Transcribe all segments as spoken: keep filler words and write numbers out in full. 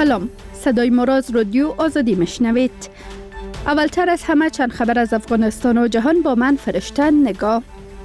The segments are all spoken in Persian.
سلام، صدای مراز رادیو آزادی میشنوید. اولتر از همه چند خبر از افغانستان و جهان با من فرشته نگاه.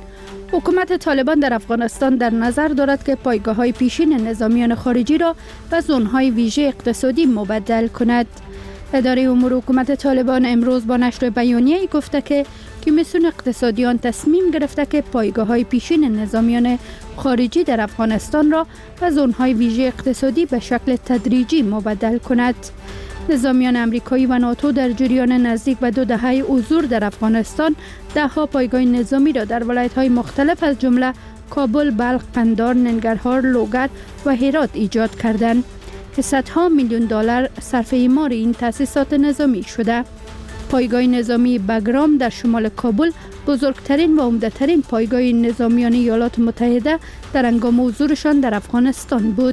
حکومت طالبان در افغانستان در نظر دارد که پایگاه‌های پیشین نظامیان خارجی را به زون‌های ویژه اقتصادی مبدل کند. اداره امور حکومت طالبان امروز با نشر بیانیه‌ای گفته که کمیسیون اقتصادیان تصمیم گرفته که پایگاه‌های پیشین نظامیان خارجی در افغانستان را به زون‌های ویژه اقتصادی به شکل تدریجی مبدل کند. نظامیان امریکایی و ناتو در جریان نزدیک به دو دهه حضور در افغانستان ده‌ها پایگاه نظامی را در ولایت‌های مختلف از جمله کابل، بلخ، قندهار، ننگرهار، لوگر و هرات ایجاد کردند که صدها میلیون دلار صرف اعمار این تأسیسات نظامی شده. پایگاه نظامی بگرام در شمال کابل بزرگترین و عمده‌ترین پایگاه نظامیان ایالات متحده در هنگام حضورشان در افغانستان بود.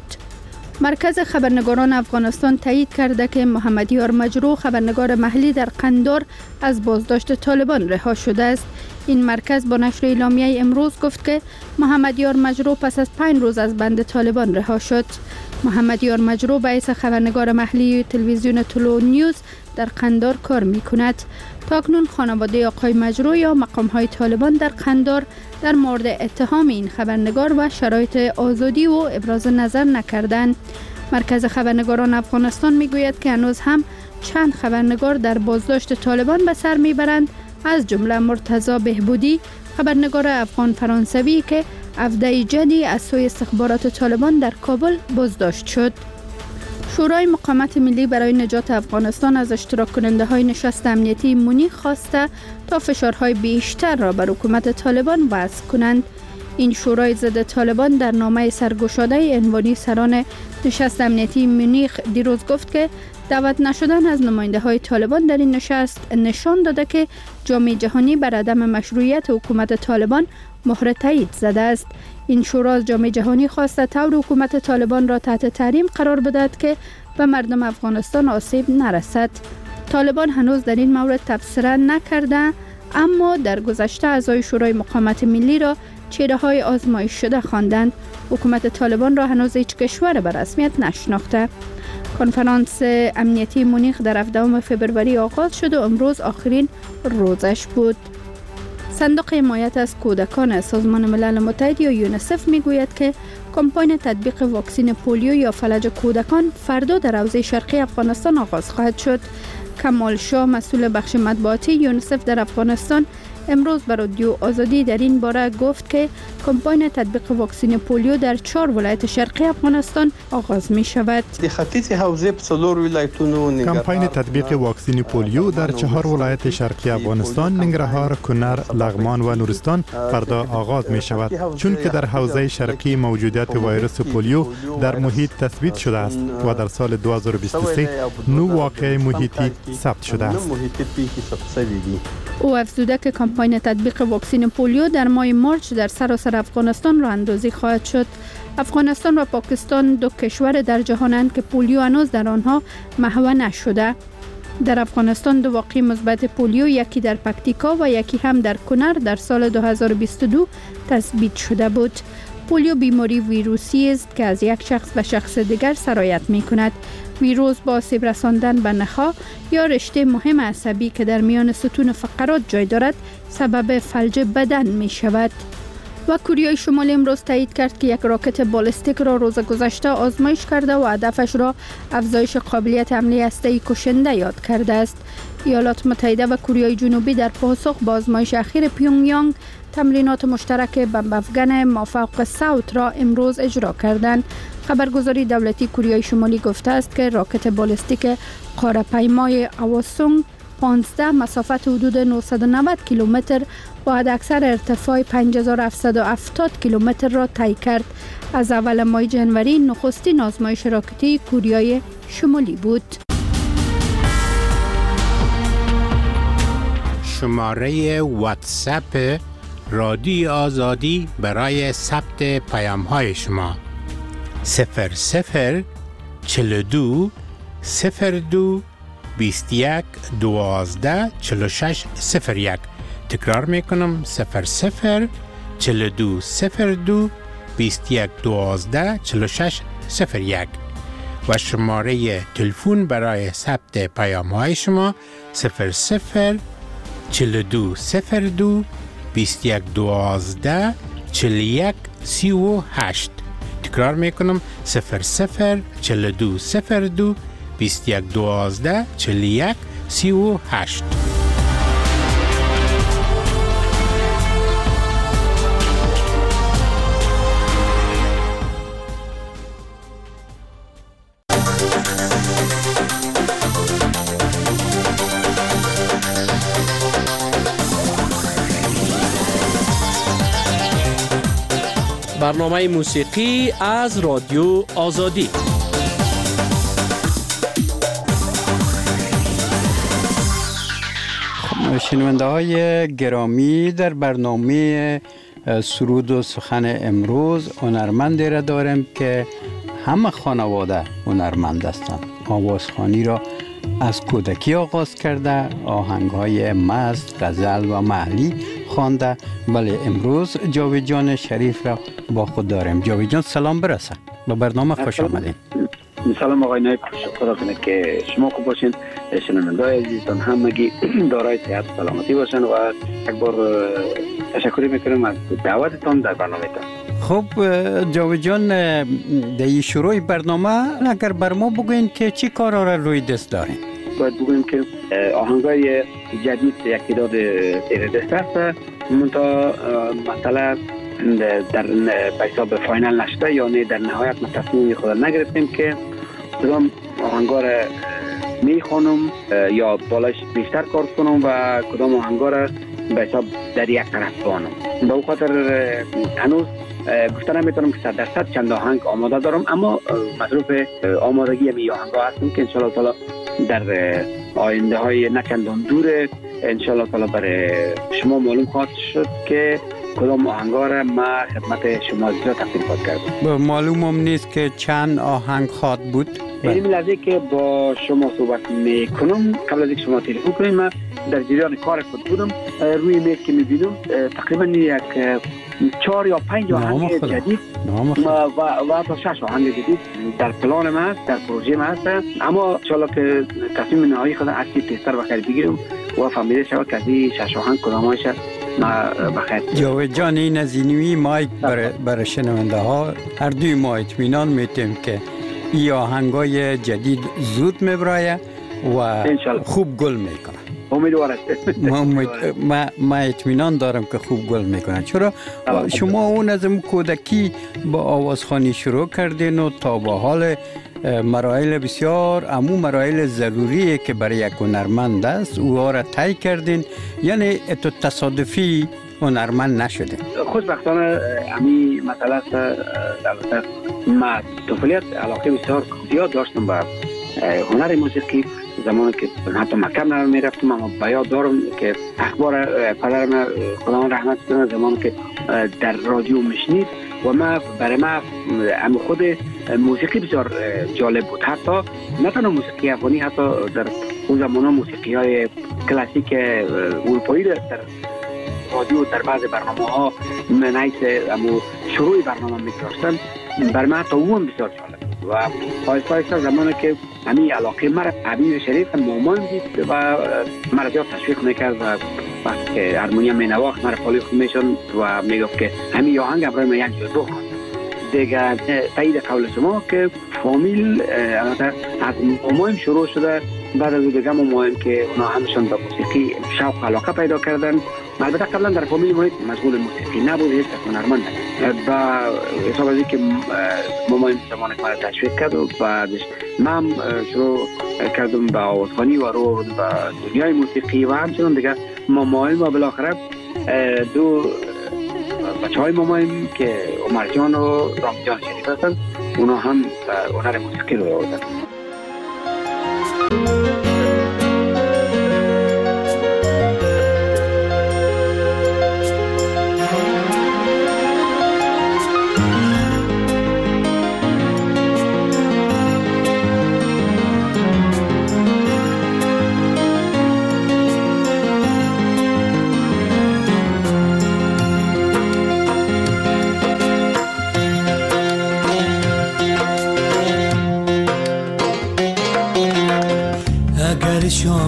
مرکز خبرنگاران افغانستان تایید کرده که محمد یار مجروح، خبرنگار محلی در قندهار، از بازداشت طالبان رها شده است. این مرکز با نشر اعلامیه امروز گفت که محمد یار مجروح پس از پنج روز از بند طالبان رها شد. محمد یار مجروح به حیث خبرنگار محلی تلویزیون طلوع نیوز در قندهار کار می کند. تاکنون خانواده آقای مجروح یا مقام‌های طالبان در قندهار در مورد اتهام این خبرنگار و شرایط آزادی و ابراز نظر نکردند. مرکز خبرنگاران افغانستان می گوید که هنوز هم چند خبرنگار در بازداشت طالبان به سر می برند، از جمله مرتضی بهبودی، خبرنگار افغان فرانسوی که هفده جدی از سوی استخبارات طالبان در کابل بازداشت شد. شورای مقاومت ملی برای نجات افغانستان از اشتراک کننده های نشست امنیتی مونیخ خواسته تا فشارهای بیشتر را بر حکومت طالبان وضع کنند. این شورای ضد طالبان در نامه سرگشاده عنوانی سران نشست امنیتی مونیخ دیروز گفت که دعوت نشدن از نماینده های طالبان در این نشست نشان داده که جامعه جهانی بر عدم مشروعیت حکومت طالبان مهر تایید زده است. این شورا از جامعه جهانی خواسته طور حکومت طالبان را تحت تحریم قرار بدهد که به مردم افغانستان آسیب نرسد. طالبان هنوز در این مورد تبصره نکرده، اما در گذشته اعضای شورای مقاومت ملی را چهره های آزمایش شده خواندند. حکومت طالبان را هنوز هیچ کشور به رسمیت نشناخته. کنفرانس امنیتی مونیخ در هفدهم فوریه آغاز شد و امروز آخرین روزش بود. صندوق حمایت از کودکان سازمان ملل متحد یا یونیسف میگوید که کمپاین تطبیق واکسن پولیو یا فلج کودکان فردا در حوزه شرقی افغانستان آغاز خواهد شد. کمال شاه، مسئول بخش مطبوعاتی یونیسف در افغانستان، امروز به رادیو آزادی در این باره گفت که کمپاین تطبیق واکسن پولیو در چهار ولایت شرقی افغانستان آغاز می شود. کمپاین تطبیق واکسن پولیو در چهار ولایت شرقی افغانستان، ننگرهار، کنر، لغمان و نورستان فردا آغاز می شود، چون که در حوزه شرقی موجودیت ویروس پولیو در محیط تثبیت شده است و در سال دو هزار و بیست و سه نو واقعه محیطی ثبت شده است. او افزوده که کمپاین تطبیق واکسن پولیو در ماه مارچ در سراسر افغانستان راه اندازی خواهد شد. افغانستان و پاکستان دو کشور در جهانند که پولیو هنوز در آنها محو نشده. در افغانستان دو واقعه مثبت پولیو، یکی در پکتیکا و یکی هم در کنر، در سال دو هزار و بیست و دو تثبیت شده بود. پولیو بیماری ویروسی است که از یک شخص به شخص دیگر سرایت می کند. ویروس با آسیب رساندن به نخاع یا رشته مهم عصبی که در میان ستون فقرات جای دارد سبب فلج بدن می شود. و کره شمالی امروز تایید کرد که یک راکت بالستیک را روز گذشته آزمایش کرده و هدفش را افزایش قابلیت حمله هسته‌ای کشنده یاد کرده است. ایالات متحده و کره جنوبی در پاسخ به آزمایش اخیر پیونگیانگ تمرینات مشترک بمب افغان مافوق صوت را امروز اجرا کردند. خبرگزاری دولتی کره شمالی گفته است که راکت بالستیک قاره‌پیمای اواسونگ پانزده مسافت حدود نهصد و نود کیلومتر با حداکثر ارتفاع پنج هزار و هفتصد و هفتاد کیلومتر را طی کرد. از اول ماه جنوری نخستین آزمایش راکتی کره شمالی بود. شماره واتساپ رادیو آزادی برای ثبت پیام‌های شما صفر صفر چهل و دو صفر دو بیست و یک دوازده چهل و شش صفر یک. تکرار میکنم صفر صفر چهل و دو صفر دو بیست و یک دوازده چهل و شش صفر یک. و شماره تلفن برای ثبت پیام های شما صفر صفر چهل و دو صفر دو بیست و یک دوازده چهل و یک سی و هشت. تکرار میکنم صفر صفر چهل و دو صفر دو بیست و یک دوازده چهل و یک سی و هشت. برنامه موسیقی از رادیو آزادی. شنونده های گرامی، در برنامه سرود و سخن امروز هنرمندی را داریم که همه خانواده هنرمند هستند. آوازخوانی را از کودکی آغاز کرده، آهنگ‌های مست، غزل و محلی خوانده. بله، امروز جاوید جان شریف را با خود داریم. جاوید جان سلام برسه، به برنامه خوش آمدین. سلام آقای نایب، خدا کنه که شما خوب باشین، شنونده‌های عزیزتان همگی دارای صحت و سلامتی باشن و یک بار تشکر میکنم از دعوتتان در برنامه‌تان. خب جاوید جان، در شروع برنامه اگر بر ما بگوین که چی کارا را روی دست دارین؟ باید بگویم که آهنگای جدید یک تعداد زیر دست است، منتها مثلا در حساب فاینال نشده، یعنی در نهایت ما تصمیم خود نگرفتیم که کدام آهنگا را میخوانم یا بالاش بیشتر کار کنم و کدام آهنگا را به حساب در یک طرف بانم. به اون خاطر هنوز گفته نمیتونم که صد درصد چند آهنگ آماده دارم، اما مصروف آمادگی می آهنگا هستم که انشالله تعالی در آینده های نه چندان دور انشالله تعالی برای شما معلوم خواهد شد که کدام آهنگا را ما خدمت شما زیاد تقدیم خواهد کردم. معلوم هم نیست که چند آهنگ خواهد بود. این لحظه که با شما صحبت میکنم، قبل از اینکه شما تلفن کنید، من در جریان کار خود بودم. روی میز که میبینم تقریبا یک چهار یا پنج آهنگ جدید و و تا شش آهنگ جدید در پلان ما هست، در پروژه ما هست. اما انشالله که تصمیم نهایی خود هرچی تیزتر بخیر بگیرم و فهمیده شود که از این شش آهنگ کدامایش بخیر. جاوید جان، این از اینوی مایک برای شنونده ها هر دوی ما اطمینان میتیم که این آهنگای جدید زود میبرایه و خوب گل میکنه. امیدوارم. ما ما اطمینان دارم که خوب گل میکنه، چرا شما اون از کودکی با آوازخوانی شروع کردین و تا به حال مراحل بسیار امو مراحل ضروریه که برای یک هنرمند است او را طی کردین، یعنی تو تصادفی هنرمند نشده. خوشبختانه امی مسئله است. البته ما طفولیت علاقه بسیار زیاد داشتم به هنر موسیقی. زمانی که حتی مکتب نمیرفتم، اما به یاد دارم که اخبار پدرم خدا رحمت کنه زمانی که در رادیو میشنید و ما برای ما اما خود موسیقی بسیار جالب بود. حتی نه تنها موسیقی افغانی، حتی در اون زمان موسیقی های کلاسیک اروپایی در رادیو در بعض برنامه ها منعیس امو شروع برنامه میگذاشتن. برای من تا اون بسیار جالب و آیسته آیسته زمانی که همین علاقه مرا حبیب شریف مامان دید و مرا زیاد تشویق میکرد و وقتی که هارمونیم می نواخت مرا پالی خود میشن و میگفت که همین آهنگ برای من یک جزو خواند. دیگه تایید قول شما که فامیل از مامایم شروع شده. بعد از دیگه مامایم که اونا همشون به موسیقی شوق و علاقه پیدا کردن. البته قبلا در فامیل ما مشغول موسیقی نبود، هیچ کس هنرمند نبود. و حساب از اینکه مامایم زمانی که مرا تشویق کرد و بعدش من شروع کردم به آوازخوانی و رو به دنیای موسیقی و همچنان دیگه مامایم و بالاخره دو بچه های مامایم که عمر جان و رام جان شریف هستن، اونا هم هنر موسیقی رو آوردن.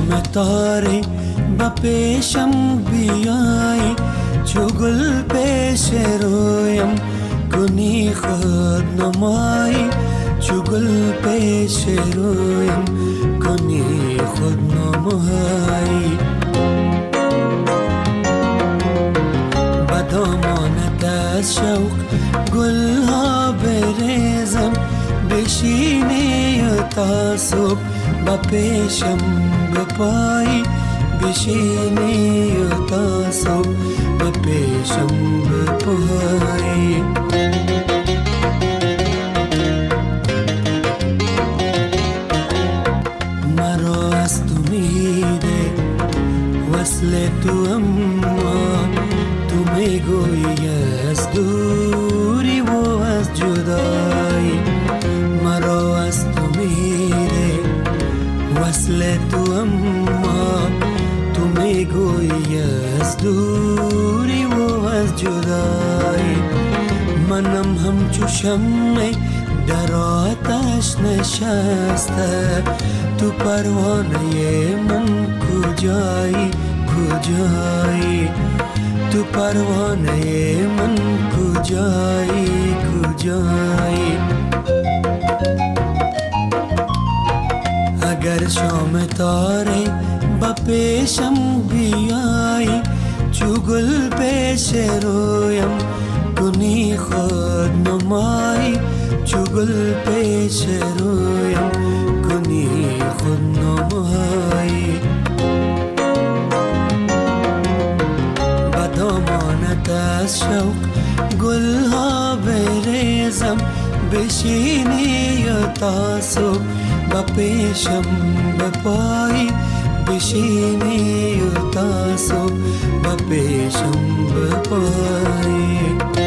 شام تاره با پیشم بیای، چو گل پیش رویم کنی خود نمایی، چو گل پیش رویم کنی خود نمایی. با دامانت از شوق گل ها بریزم، بشینی تا صبح با پیشم بپایی، بشینی تا صبح با پیشم بپایی. مرا از تو میده وصل تو، اما تو میگویی از دوری و از جدایی. مرا از تو میده وصل تو، اما تو میگویی از دوری و از جدایی. منم همچو شمع در آتش نشسته، تو پروانه من کجایی کجایی، تو پروانه من کجایی کجایی. اگر شام تاره با پیشم بیایی، چو گل پیش رویم کنی خود نمایی، چو گل پیش رویم کنی خود نمایی. با دامانت از شوق گل ها بریزم، بشینی تا صبح با پیشم بپایی، بشینی تا صبح با پیشم بپایی.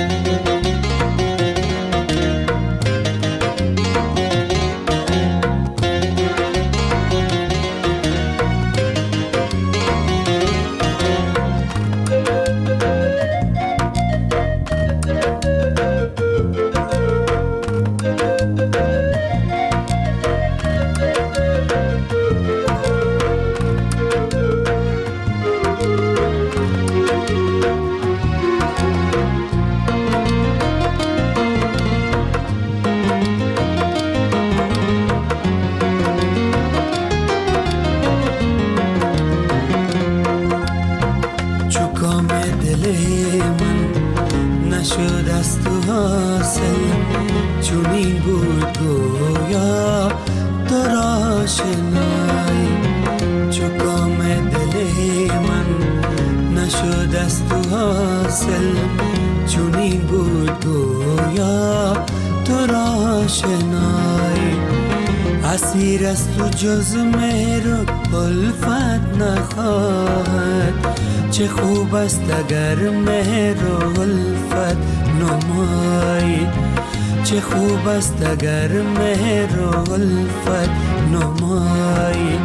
اسیر است تو جز مهر الفت نخواهد، چه خوب است اگر مهر الفت نمایی، چه خوب است اگر مهر الفت نمایی.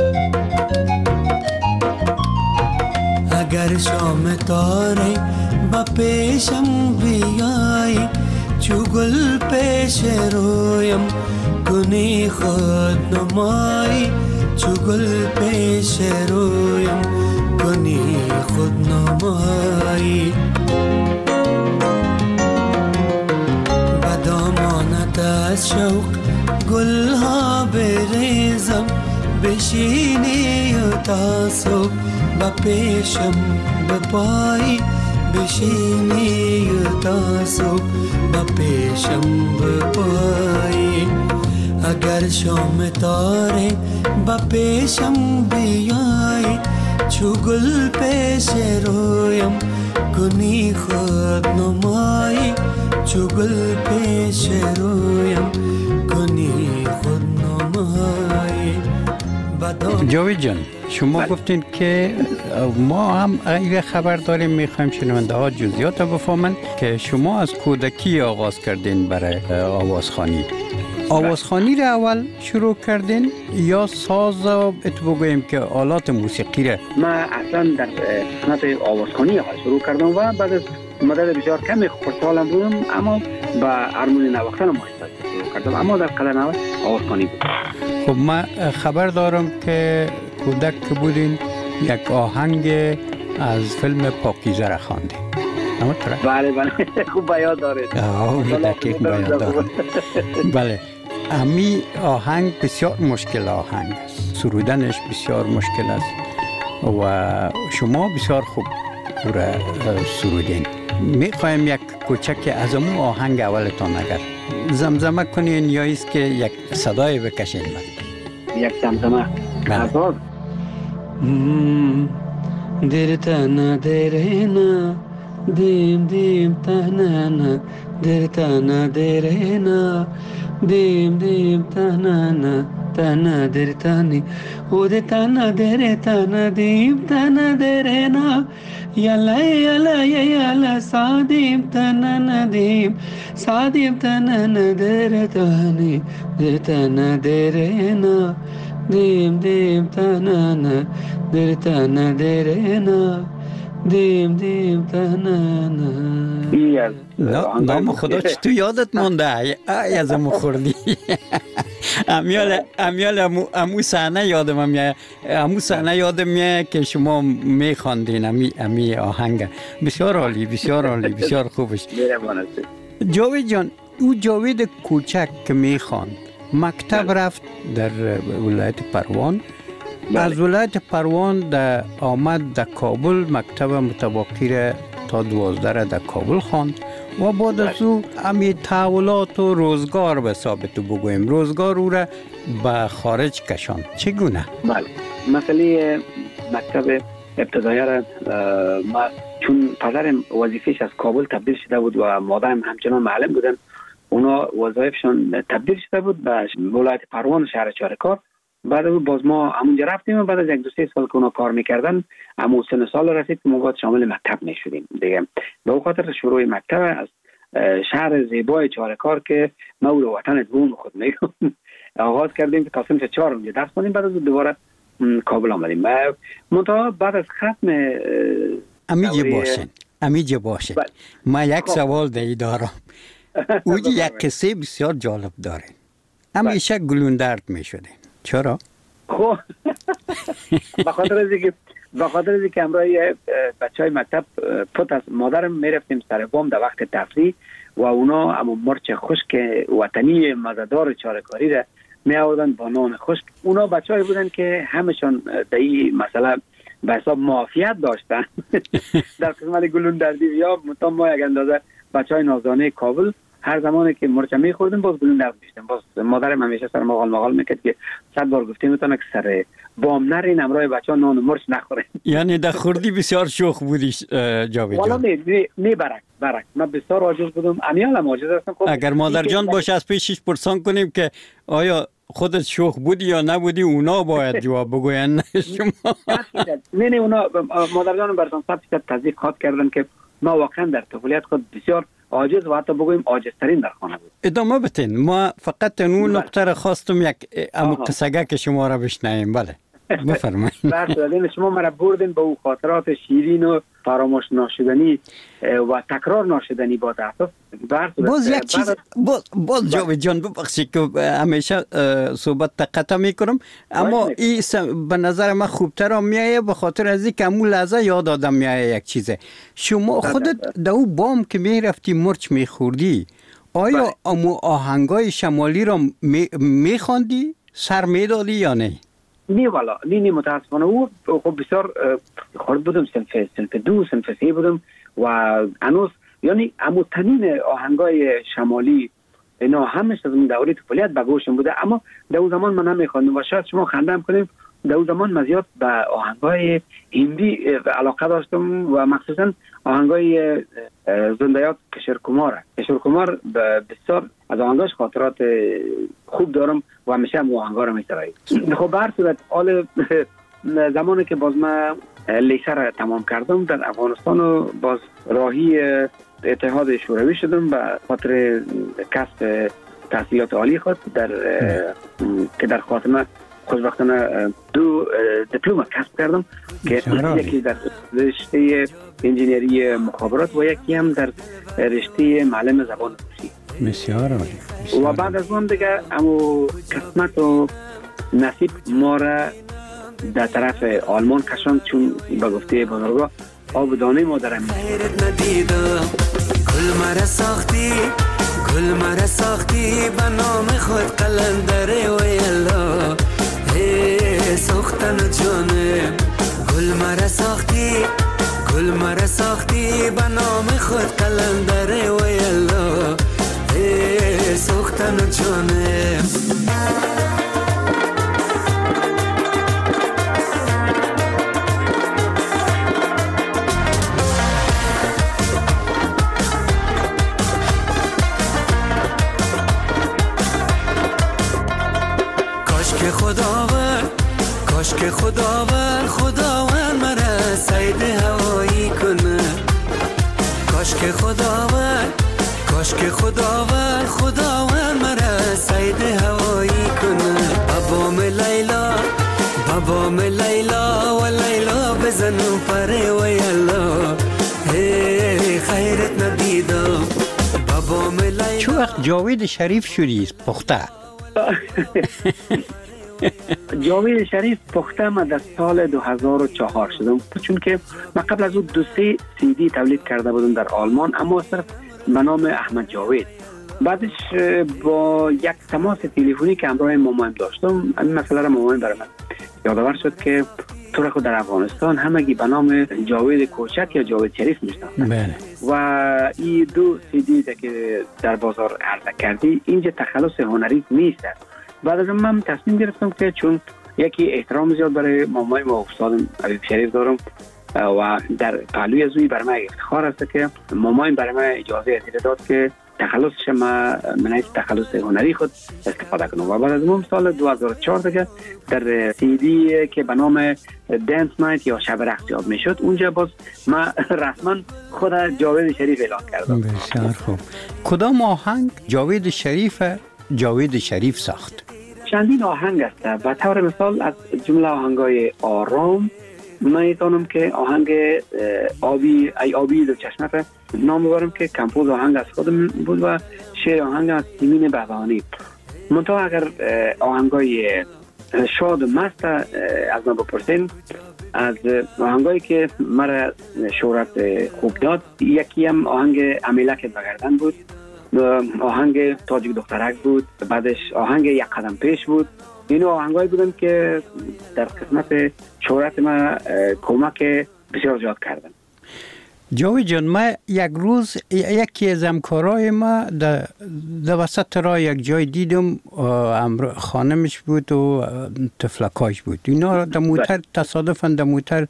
اگر شام تاره با پیشم بیایی، چو گل پیش رویم کنی خود نمایی، چو گل پیش رویم کنی خود نمایی. با دامانت از شوق گل ها بریزم، بشینی تا صبح با پیشم بپایی، بشینی تا صبح با پیشم بپایی. اگر شام تاره با پیشم بیای، چو گل پیش رویم کنی خود نمایی، چو گل پیش رویم کنی خود نمایی. جاوید جان، شما گفتین که ما هم این خبر داریم، میخوایم شنونده ها جزئیات بفهمن که شما از کودکی آغاز کردین برای آوازخوانی. آوازخوانی را اول شروع کردین یا ساز اتو بگویم که آلات موسیقی را؟ ما اصلا در صنعت آوازخوانی اول شروع کردم و بعد از مدت بسیار کمی خردسالم بودم، اما با هارمونی نواختن مایستاد شروع کردم، اما در قدر اول آوازخوانی بود. خب ما خبر دارم که کودک که بودین یک آهنگ از فیلم پاکیزه را خواندین. بله بله خوب بیاد دارید. آه دقیق بیاد دارید. بله امی آهنگ بسیار مشکل آهنگ است، سرودنش بسیار مشکل است و شما بسیار خوب او را سرودین. میخوایم یک کوچک از امون آهنگ اولتان اگر زمزمه کنین یا ایست که یک صدای بکشین. یک زمزمه بله. دیر تانا دیرینا دیم دیم تانانا دیر تانا دیرینا دیم دیم تانانا تانا دیر تانی او دی تانا دیر تانا دیم تانا دیرینا یلا یلا یلا سادیم تانا ندیم سادیم تانا دیر تانی دیر تانا دیرینا دیم دیم تانا دیر تانا دیرینا دیم دیم تانا. نام خدا چی تو یادت مونده ای از امو خوردی. امیال امیال امو امو صحنه یادم میاد، امو صحنه یادم میاد که شما میخواندین امی امی آهنگ. بسیار عالی بسیار عالی بسیار خوبش. جاوید جان او جاوید کوچک که میخواند مکتب رفت در ولایت پروان. از ولایت پروان در آمد در کابل مکتب متوقی را تا دوازده را در کابل خواند و بعد از او امی تحولات و روزگار به ثابت بگویم روزگار او را به خارج کشاند. چگونه؟ بله مسئله مکتب ابتدایی را ما چون پدرم وظیفهش از کابل تبدیل شده بود و مادرم همچنان معلم بودن، اونا وظایفشون تبدیل شده بود به ولایت پروان شهر چارکار. بعد از باز ما همونجا رفتیم و بعد از یک دو سه سال که اونا کار میکردن همون سن سال رسید که ما باید شامل مکتب میشدیم دیگه. به اون خاطر شروع مکتب از شهر زیبای چارکار که ما او رو وطن دوم خود میگم آغاز کردیم که تا صنف چهار اونجا درس خوندیم. بعد از دوباره کابل آمدیم. منتها بعد از ختم امیجه باشین امیجه باشین ما یک سوال دیگه دارم. اوجی یک قصه بسیار جالب داره. همیشه گلوندرد میشدین. چرا؟ خب به خاطر از اینکه به خاطر از اینکه امروز بچهای مکتب پت از مادرم میرفتیم سر بام در وقت تفریح و اونا اما مرچ خشک وطنی مزه‌دار چارکاری را می آوردن با نان خشک. اونا بچه‌ای بودن که همشون در این مسئله به حساب معافیت داشتن در قسمت گلوندردی یا مطمئن ما یک اندازه بچهای نازدانه کابل هر زمانی که مرچ می‌خوردیم باز گلوندرد می‌شدیم. باز مادرم همیشه سر مغال مغال میکرد که صد بار گفتیم میتونه که سر بام نرین امروز بچه‌ها نان و مرچ نخورن. یعنی در خوردی بسیار شوخ بودی جاوید جان؟ والا نه نه برک برک من بسیار عاجز بودم. امیالم عاجز هستم. خب اگر مادر جان باشه از پیشش پرسان کنیم که آیا خودت شوخ بودی یا نبودی اونا باید جواب بگوین شما. نه نه اونا مادر جان برام صد درصد تصدیق کردن که ما واقعا در طفولیت خود بسیار عاجز و حتی بگویم عاجزترین در خانه بود. ادامه بتین. ما فقط اون نقطه را خواستم یک امو قصگه که شما را بشنویم. بله بفرمایید. بله شما مرا بردین به او خاطرات شیرین و فراموش ناشدنی و تکرار ناشدنی با تاسف. باز یک چیز باز, باز جاوید جان ببخشید که همیشه صحبت قطع میکنم اما این به نظر من خوبتر میایه به خاطر از اینکه امو لحظه یاد آدم میایه یک چیزه. شما خودت در او بام که میرفتی مرچ میخوردی آیا امو آهنگای شمالی را میخواندی سر میدادی یا نه؟ نه والا نه نه متاسفانه او خب بسیار خورد بودم سنف سنف دو سنف سه بودم و هنوز یعنی اموتنین آهنگای شمالی اینا همش از اون دوره طفولیت به گوشم بوده اما در اون زمان من نمیخواندم و شاید شما خندم کنیم در اون زمان من زیاد به آهنگای هندی علاقه داشتم و مخصوصا آهنگای زندیات کشور کمار کشور کمار بسیار از آهنگاش خاطرات خوب دارم و همیشه هم آهنگا رو می‌شنوم. خب به هر صورت حال زمانی که باز من لیسه را تمام کردم در افغانستان و باز راهی اتحاد شوروی شدم به خاطر کسب تحصیلات عالی خود در که در خاتمه خوشبختانه دو دیپلم کسب کردم که یکی در رشته انجینری مخابرات و یکی هم در رشته معلم زبان روسی. بسیار عالی. و بعد از اون دیگه امو قسمت و نصیب ما را در طرف آلمان کشاند، چون به گفته بزرگا آب دانه ما در خیرت ندیدم گل مرا ساختی گل مرا ساختی به نام خود قلندره و یلا ای ساختن جانم گل مرا ساختی گل مرا ساختی به نام خود قلندره و یلا ای ساختن جانم خداوند کاش که خداوند خداوند مرا سید هوایی کنه کاش که خداوند کاش که خداوند خداوند مرا سید هوایی کنه بابام لیلا بابام لیلا و لیلا بزنم پره و یلا هی خیرت ندیدم بابام لیلا. چه وقت جاوید شریف شدی پخته؟ جاوید شریف پخته ما در سال دو هزار و چهار شدم، چون که من قبل از اون دو سه سی دی تولید کرده بودم در آلمان، اما صرف به نام احمد جاوید. بعدش با یک تماس تلفنی که همراه مامایم داشتم، این مسئله را مامایم برای من یادآور شد که تو را خود در افغانستان همگی به نام جاوید کوچک یا جاوید شریف میشناسند و این دو سی دی که در بازار عرضه کردی اینجا تخلص هنری نیست. بعد از من تصمیم گرفتم که چون یکی احترام زیاد برای مامای و استاد حبیب شریف دارم و در پهلوی از اوی برای من افتخار است که مامای برای من اجازه داد که تخلصش ما من تخلص هنری خود استفاده کنم. و بعد از اون سال دو هزار و چهار دیگه در سی دی که به نام دنس نایت یا شب رقص یاد میشد، اونجا باز من رسما خود جاوید شریف اعلان کردم. بسیار خوب. کدام آهنگ جاوید شریف جاوید شریف ساخت؟ چندین آهنگ است. به طور مثال از جمله آهنگای آرام من میتونم که آهنگ آبی ای آبی دو چشمت نام ببرم که کمپوز آهنگ از خودم بود و شعر آهنگ از سیمین بهبهانی. منتها اگر آهنگای شاد و مست از من بپرسین، از آهنگایی که مرا شهرت خوب داد، یکی هم آهنگ امیلک بگردن بود، آهنگ تاجیک دخترک بود، بعدش آهنگ یک قدم پیش بود. اینو آهنگایی بودن که در قسمت شهرت ما کمک بسیار زیاد کردن. جاوید جان، ما یک روز یکی از همکارای ما در وسط راه یک جای دیدم، خانمش بود و طفلکاش بود. اینا در موتر تصادفاً در موتر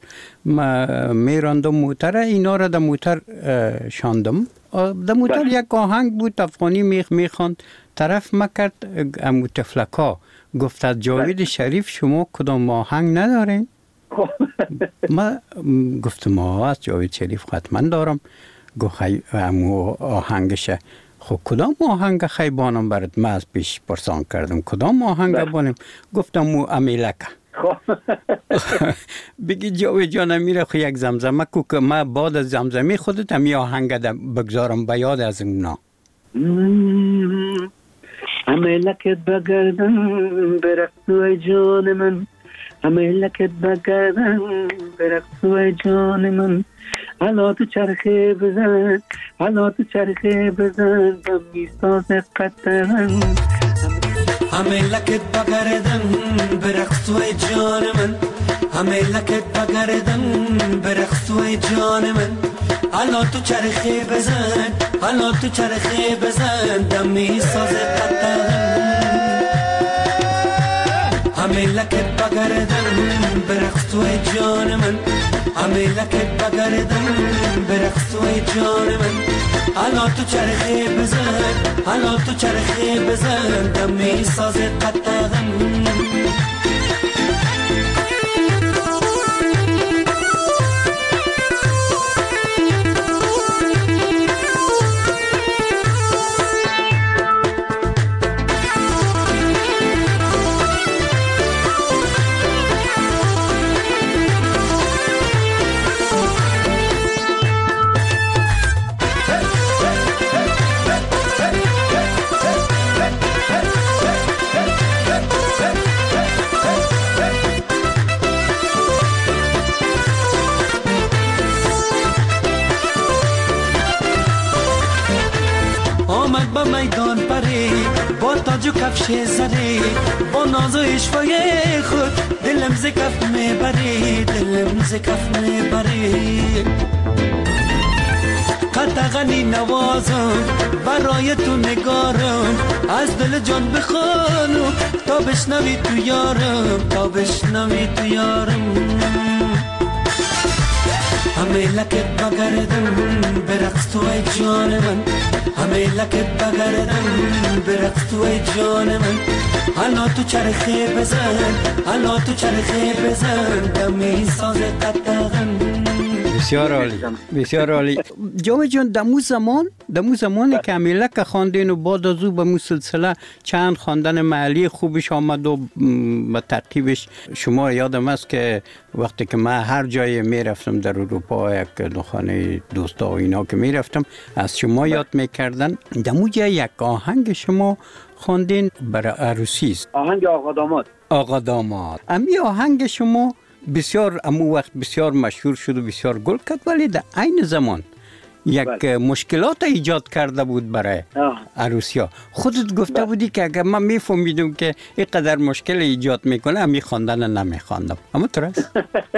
میراندم موتر اینا را در موتر شاندم. در موتر یک آهنگ بود افغانی میخ میخواند، طرف ما کرد امو طفلکا گفت جاوید شریف شما کدام آهنگ ندارین؟ ما گفتم ما از جاوید شریف حتما دارم. گفت امو آهنگشه. خب کدام آهنگ خیبانم برات؟ ما از پیش پرسان کردم کدام آهنگ بانم؟ گفتم امو امیلکه. بگی جاوید جان میره خو یک زمزمه کو که ما بعد از زمزمه خودت هم آهنگ بگذارم به یاد از اونا. امیلکت بگردن برقصوی جان من، امیلکت بگردن برقصوی جان من، حالا تو چرخه بزن حالا تو چرخه بزن دمی ساز قطرن. امیلکت بگردن برقصوی جان من، امیلکت بگردن برقصوی جان من، حالا تو چرخه بزن حالا تو چرخه بزن دمی ساز قطرن. امیلکت بگردن برقصوی جان من، امیلکت بگردن برقصوی جان من، حالا تو چرخه بزن حالا تو چرخه بزن دمی ساز قطرن. آمد با میدان پرید با تاج و کفش زری با ناز و اشوای خود دلم ز کف میبرید دلم ز کف میبرید قطغنی نوازم برای تو نگارم از دل جان بخوانم تا بشنوی تو یارم تا بشنوی تو یارم همه لکت بگردم برقص تو ای جان من همه لکت بگردم برقص تو ای جان من حالا تو چرخه بزن حالا تو چرخه بزن دمی ساز قطغن بسیار عالی بسیار عالی جامع جان دمو زمان دمو زمانی که امیلک خواندین و بعد از او به مو سلسله چند خواندن محلی خوبش آمد و به ترتیبش شما یادم است که وقتی که من هر جای می رفتم در اروپا یک دخانه دوستا و اینا که می رفتم از شما یاد می کردن دمو جای یک آهنگ شما خواندین برای عروسی است آهنگ آقا داماد آقا داماد امی آهنگ شما بسیار امو وقت بسیار مشهور شد و بسیار گل کرد ولی در عین زمان یک بله. مشکلات ایجاد کرده بود برای عروسیا خودت گفته بله. بودی که اگر من میفهمیدم که اینقدر مشکل ایجاد میکنه امی خواندن نمیخواندم اما درست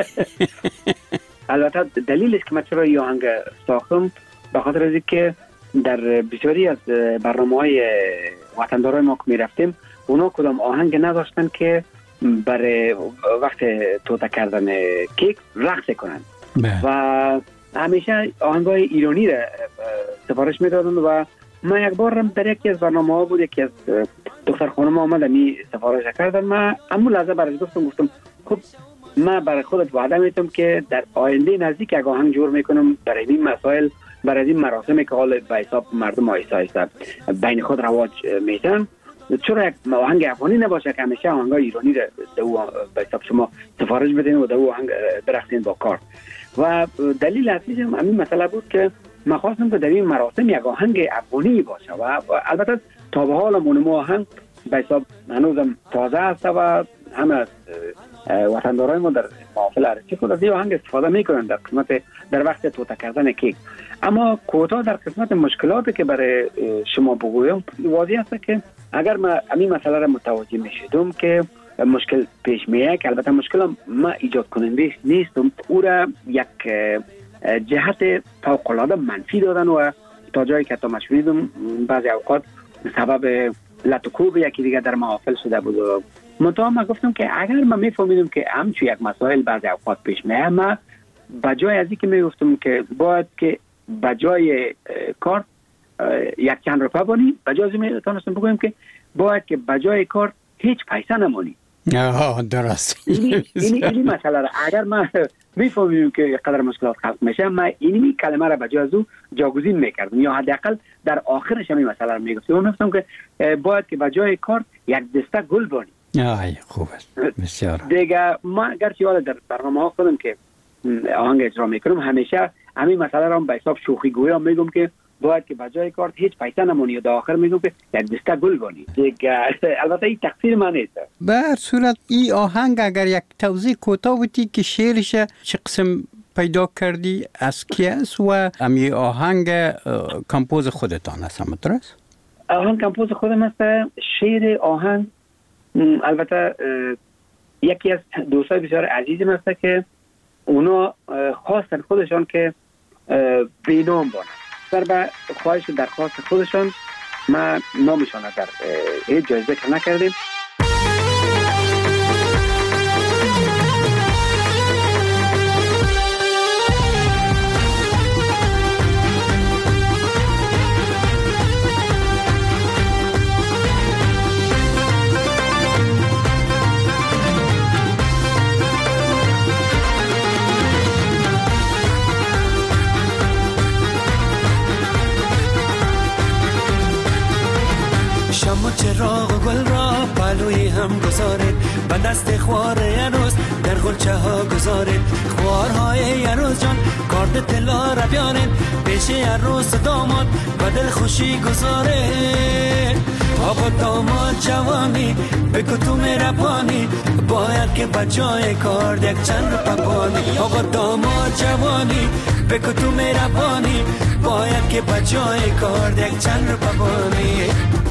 البته دلیلش که من چرا این آهنگ ساختم به خاطر از که در بسیاری از برنامه‌های وطندارای ما که میرفتیم اونا کدام آهنگ نداشتن که برای وقت توته کردن کیک رقص کنن و همیشه آهنگای ایرانی را سفارش میدادن و من یک بار در یکی از برنامه ها بود یکی از دختر خانم آمد می سفارش کردن من همون لحظه برای گفتم گفتم خب من برای خودت وعده میتونم که در آینده نزدیک یک آهنگ جور میکنم برای این مسائل برای این مراسمی که حال به حساب مردم آیسته آیسته بین خود رواج میتن چرا یک آهنگ افغانی نباشه که همیشه آهنگای ایرانی را به حساب شما سفارش بدین و در آهنگ برقصین با کار و دلیل اصلیش همین مسئله بود که من خواستم که در این مراسم یک آهنگ افغانی باشه و البته تا به حال مونمو آهنگ به حساب هنوزم تازه است و همه از وطندارای ما در محافل عروسی خود از این آهنگ استفاده میکنن در قسمت در وقت توته کردن کیک اما کوتاه در قسمت مشکلاتی که برای شما بگویم واضح است که اگر من همین مسئله را متوجه میشدم که مشکل پیش میاد که البته مشکل ما ایجاد کننده نیستم او را یک جهت فوق‌العاده منفی دادن و تا جایی که تا مشهوریدم بعضی اوقات سبب لطکوب یکی دیگه در محافل شده بود و منطقه من گفتم که اگر من میفهمیدم که همچون یک مسائل بعضی اوقات پیش میاد من بجای از این که میگفتم که باید که بجای کار یک چند روپه بانی بجای از این تانستم بگویم که باید که بجای کار هیچ پیسه نمانی آها درست این این مسئله را اگر من میفهمیم که قدر مشکلات خلق میشه من اینی کلمه را بجای از او جاگزین میکردم یا حداقل در آخرش همین مسئله را میگفتم و میگفتم که باید که بجای کار یک دسته گل بانی آی خوبه بسیار دیگه ما گرچه حالا در برنامه ها خودم که آهنگ اجرا میکنم همیشه همین مسئله را به حساب شوخی گویا میگم که باید که بجای کار هیچ پیسه نمونی و در آخر میگم که یک دسته گل بانی دیگه البته این تقصیر من نیست به هر صورت این آهنگ اگر یک توضیح کوتاه بودی که شعرش چه قسم پیدا کردی از کی است و امی آهنگ کمپوز خودتان است هم درست؟ آهنگ کمپوز خودم است شعر آهنگ البته یکی از دوستای بسیار عزیزم است که اونا خواستن خودشان که بینام بانند در به خواهش درخواست خودشان ما نامشان در هیچ جای ذکر نکردیم شما چراغ و گل را پلوی هم گذارید و دست خوار یروز در غلچه ها گذارید خوارهای یروز جان کارد طلا را بیارید پیش یروز داماد و دل خوشی گذارید آقا داماد جوانی بگو تو مهربانی باید که بجای کار یک چند رو پپانی آقا داماد جوانی بگو تو مهربانی باید که بجای کار یک چند رو پپانی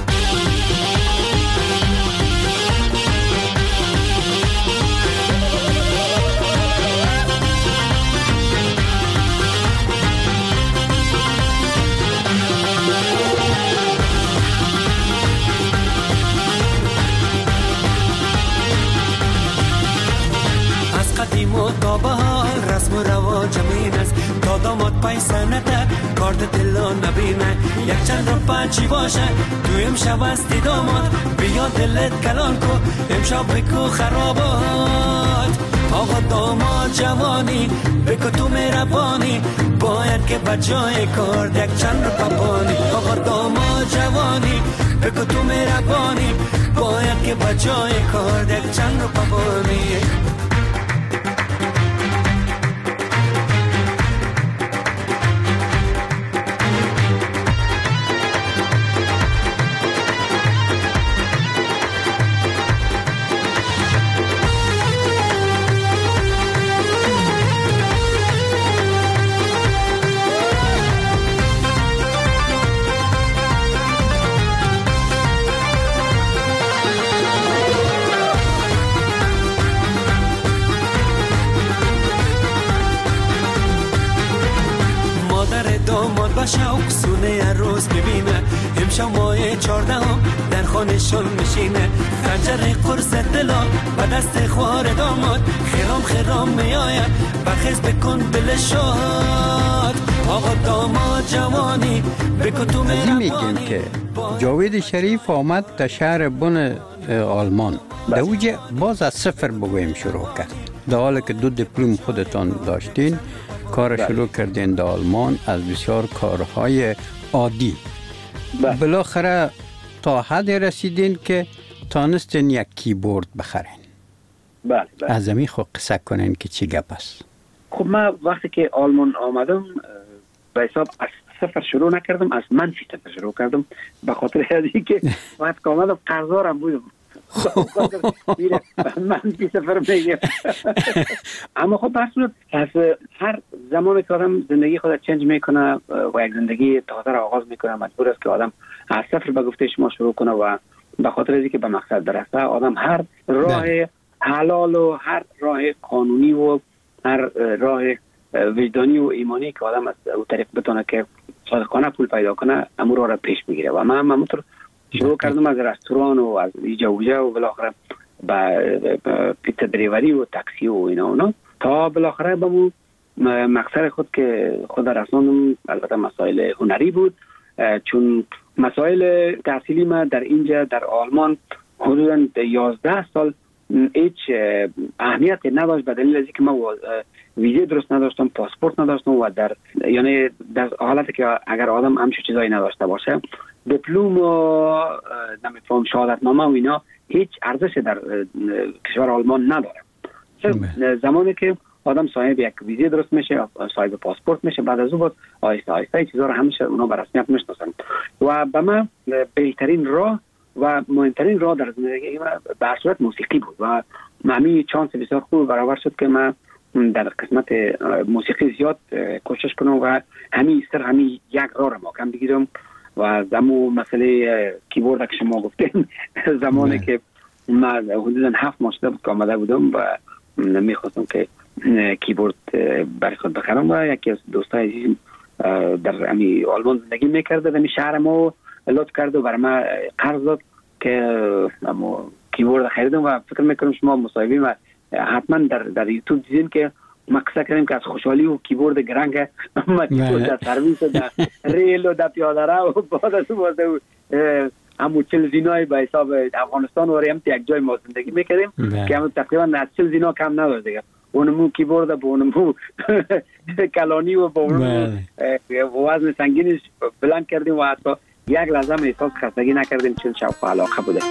قدیم و تا بهار رسم و رواج امین است تا داماد پای سنته کارت دلان نبینه یک چند رو پنچی باشه تو امشب استی داماد بیا دلت کلان کو امشب بکو خرابات آقا داماد جوانی بکو تو مهربانی باید که بجای کار یک چند رو پپانی آقا داماد جوانی بکو تو مهربانی باید که بجای کار یک چند رو پپانی شوق سونه روز ببینه امشب ماه چهاردهم در خانهشون میشینه خنجر قرص دلا و دست خوار داماد خیرام خیرام میآید بخیز بکن دل شاد آقا داماد جوانی بکن تو مهربانی میگن که جاوید شریف آمد در شهر بن آلمان در اوجه باز از صفر بگویم شروع کرد در حالی که دو دیپلم خودتان داشتین کار شروع کردین در آلمان از بسیار کارهای عادی بالاخره تا حد رسیدین که تانستین یک کیبورد بخرین بله بله از زمین خود قصه کنین که چی گپ است خب من وقتی که آلمان آمدم به حساب از صفر شروع نکردم از منفی صفر شروع کردم به خاطر ازی که وقتی که آمدم قرضارم بودم میره من بی سفر میگم اما خب برصورت از هر زمان که آدم زندگی خود چنج میکنه و یک زندگی تازه را آغاز میکنه مجبور است که آدم از صفر به گفته شما شروع کنه و به خاطر اینکه به مقصد برسه آدم هر راه حلال و هر راه قانونی و هر راه وجدانی و ایمانی که آدم از اون طریق بتونه که صادقانه پول پیدا کنه امور را پیش میگیره و من همونطور شروع کردم از رستوران و از ایجا و جا و بالاخره با پیتزا دریوری و تاکسی و اینا اونا تا بالاخره به مو مقصد خود که خود رساندم. البته مسائل هنری بود چون مسائل تحصیلی ما در اینجا در آلمان حدودا یازده سال هیچ اهمیت نداشت به دلیل از اینکه ما ویزه درست نداشتم پاسپورت نداشتم و در یعنی در حالتی که اگر آدم همچین چیزایی نداشته باشه دیپلم و نمیفهم شهادتنامه و اینا هیچ ارزش در کشور آلمان نداره. زمانی که آدم صاحب یک ویزه درست میشه صاحب پاسپورت میشه بعد از اون بعد آهسته آهسته چیزا رو همیشه اونا به رسمیت میشناسن و به من بهترین راه و مهمترین راه در زندگی من به هر صورت موسیقی بود و من چانس بسیار خوب برابر شد که من در قسمت موسیقی زیاد کوشش کنم و همین سر همین یک راه را محکم بگیرم و زمو مسئله کیبورد که شما گفتین زمانی که من حدودا هفت ماه شده بود که آمده بودم و میخواستم که کیبورد برای خود بخرم و یکی از دوستای عزیزم در امی آلمان زندگی میکرده در شهر ما لطف کرد و برای من قرض داد که کیبورد خریدم و فکر میکنم شما مصاحبه و حتما در در یوتیوب دیدین که ما قصه کردیم که از خوشحالی و کیبورد گرنگ ما کیبورد در سرویس و در ریل و در پیاده رو و بعد از اون همون چل زینای به حساب افغانستان و ریم یک جای ما زندگی میکردیم که همون تقریبا از چل زینا کم نداشت دیگه اونمو کیبورد با اونمو کلانی و با اونمو وزن سنگینش بلند کردیم و حتی یک لحظه هم احساس خستگی نکردیم چون شوق و علاقه بوده.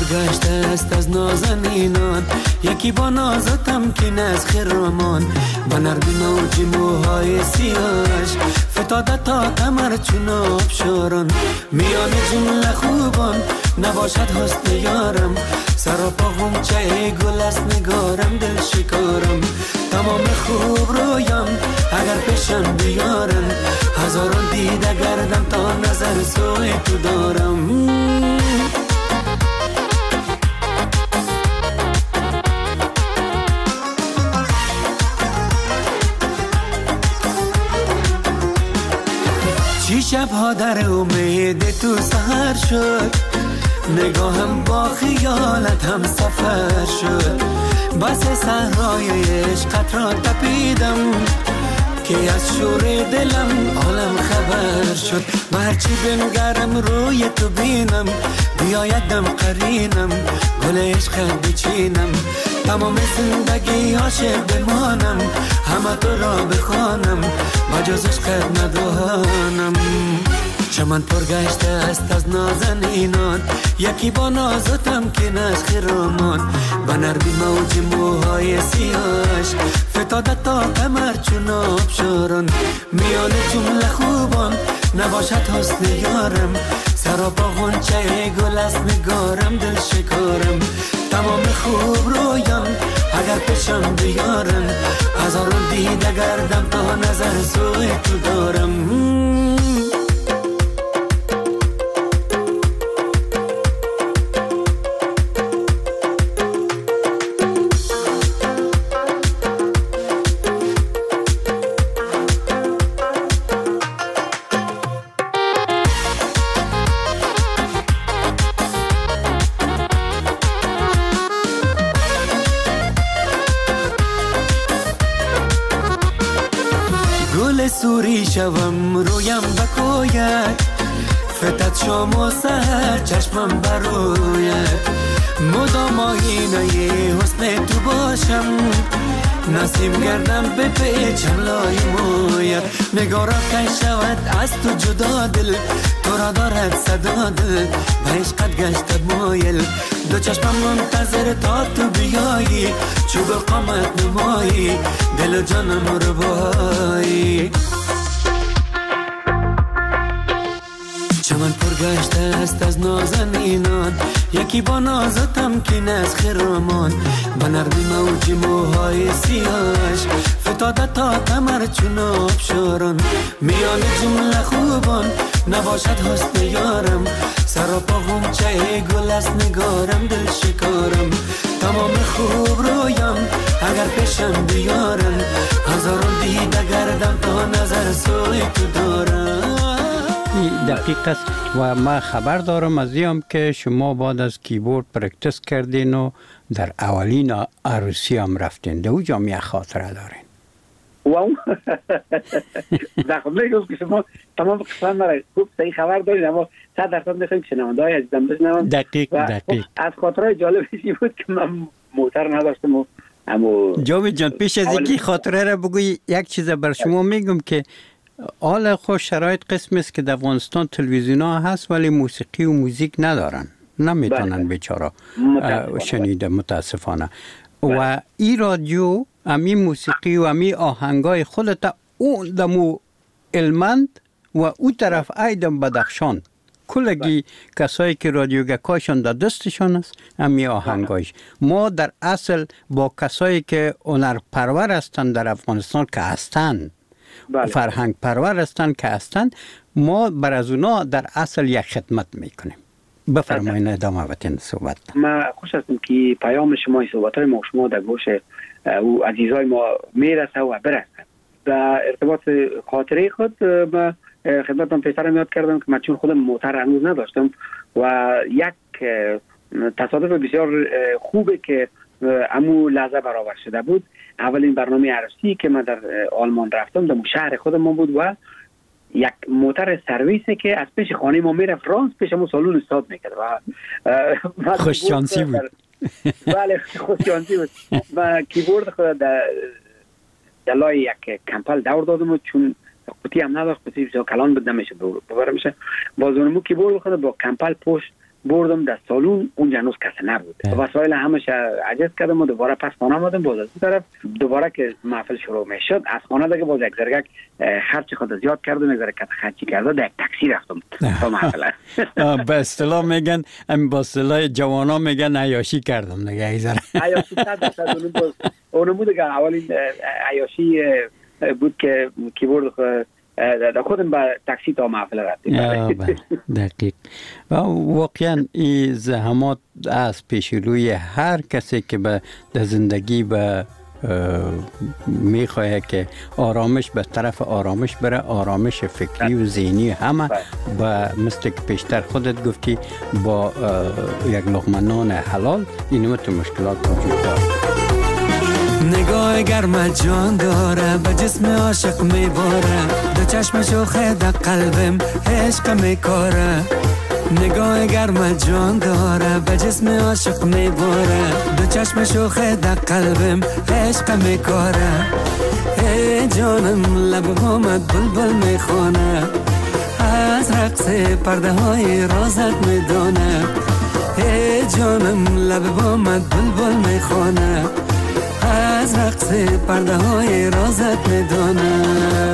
گشته است از نازنینان، یکی با ناز تمکین از خرامان. با نرمی موج موهای سیاهش فتاده تا کمر چون آبشاران. میان جمله خوبان نباشد حسن یارم، سراپا غنچه گل است نگارم دل شکارم. تمام خوب رویم اگر پیشم بیارن، هزاران دیده گردم تا نظر سوی تو دارم. چی شبها در امید تو سهر شد، نگاهم با خیالت هم سفر شد. بس صحرای عشقت را تپیدم که از شور دلم عالم خبر شد. و هرچی بنگرم روی تو بینم، بیایدم قرینم گل عشقت بچینم. تمام زندگی عاشق بمانم، همه تو را بخوانم بجز عشقت ندانم. چمن پر گشته است از نازنینان، یکی با ناز و تمکین از خرامان. با نرمی موج موهای سیاهش فتاده تا کمر چون آبشاران. میان جمله خوبان نباشد حسن یارم، سراپا غنچه گل است نگارم دل شکارم. تمام خوب رویم اگر پیشم بیارن، هزاران دیده گردم تا نظر سوی تو دارم. سوری شوم رویم بکوید، فتت شام و سهر چشمم بروید. مدام آینه حسن تو باشم، نسیم گردم به پیچم لای موید. نگارا که شود از تو جدا دل، تو را دارد صدا دل به عشقت گشتد مایل. دو چشمم منتظر تا تو بیایی، چوب قامت نمایی دل و جانم رو بایی. چمن پر گشته است از نازنینان، یکی با ناز و تمکین از خرامان. با نرمی موج موهای سیاهش فتاده تا کمر چون آبشاران. میان جمله خوبان نباشد حسن یارم، سراپا غنچه گل است نگارم دل شکارم. تمام خوب رویم اگر پیشم بیارن، هزاران دیده گردم تا نظر سوی تو دارم. دقیق است و ما خبر دارم از این که شما بعد از کیبورد پرکتس کردین و در اولین عروسی هم رفتین. در اونجا هم یک خاطره دارین. واو دقیق میگم که شما تمام قسم مرا خوب صحیح خبر دارین، اما صد درصد میخوایم شنونده های عزیزم بشنون. دقیق دقیق از خاطره جالبی بود که من موتر نداشتم و اما جاوید جان پیش از اینکه خاطره را بگوی یک چیز بر شما میگم که حال خوش شرایط قسم است که در افغانستان تلویزیون ها هست ولی موسیقی و موزیک ندارن، نمیتونن بیچاره شنیده متاسفانه. و این رادیو امی موسیقی و امی آهنگای خودت اون دمو علمند و او طرف ایدم بدخشان کلگی کسایی که رادیوگکاشان در دستشان است امی آهنگایش. ما در اصل با کسایی که هنر پرور هستند در افغانستان که هستند، بله. فرهنگ پرور هستند که هستند، ما بر از اونا در اصل یک خدمت میکنیم. بفرمایید ادامه بدین صحبت. من خوش هستم که پیام شما صحبت های ما شما در گوش او عزیزای ما میرسه و برسه. در ارتباط خاطره خود ما خدمتتون پیشتر یاد کردم که من چون خودم موتر هنوز نداشتم و یک تصادف بسیار خوبه که امو لحظه برابر شده بود. اولین برنامه عروسی که من در آلمان رفتم در شهر خودم بود و یک موتر سرویسی که از پیش خانه ما میره فرانس پیش ما سالون استاد میکرد و خوششانسی بود. بله خوششانسی بود. و کیبورد خود در جلای یک کمپل دور دادم و چون قوطی هم نداشت، قوطی بسیار کلان بود نمیشه ببره میشه، بازونمو کیبورد خود با کمپل پشت بردم در سالون، اونجا هنوز کسی نبود. وسایل همش عجز کردم و دوباره پس خانه آمدم. باز از طرف دوباره که محفل شروع میشد از خانه دیگه باز یک ذره خرچ خود زیاد کردم، یک ذره کت خرچی کرده در تاکسی رفتم تا محفل. به اصطلاح میگن، ام با اصطلاح جوانا میگن عیاشی کردم دیگه. ای ذره عیاشی صد درصد اون بود دیگه. اولین عیاشی بود که کیبورد در خودم با تاکسی تا محفل رفتیم. دقیق. و واقعا این زحمات از پیش روی هر کسی که به زندگی به میخواه که آرامش به طرف آرامش بره، آرامش فکری و ذهنی همه با مثل که پیشتر خودت گفتی با یک لقمه نان حلال اینو تو مشکلات وجود داره. نگاه گرم جان داره به جسم عاشق میباره، دو چشم شوخه در قلبم عشق میکاره. نگاه گرم جان داره به جسم عاشق میباره، دو چشم شوخه در قلبم عشق میکاره. ای جانم لب همت بلبل میخونه، از رقص پرده های رازت میدونه. ای جانم لب همت بلبل میخونه، از رقص پرده های رازت میدونه.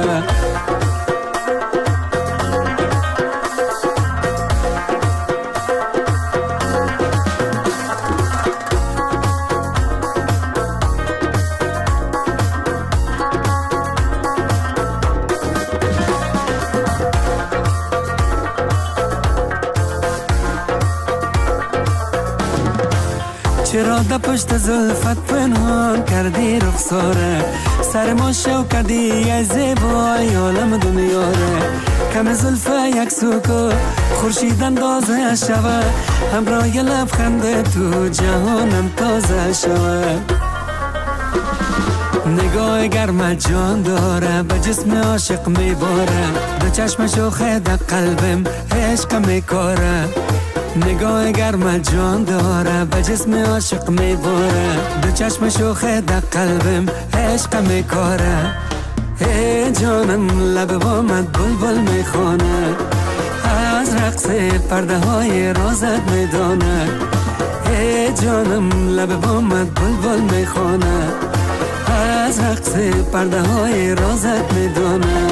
چرا در پشت زلفت پنهان کردی رخساره، سر ما شو کردی ای زیبای عالم دنیاره. کم زلفه یک سوکو خورشید اندازه شوه، همراه لبخند تو جهانم تازه شوه. نگاه گرم جان داره به جسم عاشق میباره، دو چشم شوخه در قلبم عشق میکاره. نگاه گرم جان داره به جسم عاشق میباره، دو چشم شوخه در قلبم عشق میکاره. ای جانم لب بامت بلبل میخونه، از رقص پرده های رازت میدونه. ای جانم لب بامت بلبل میخونه، از رقص پرده های رازت میدونه.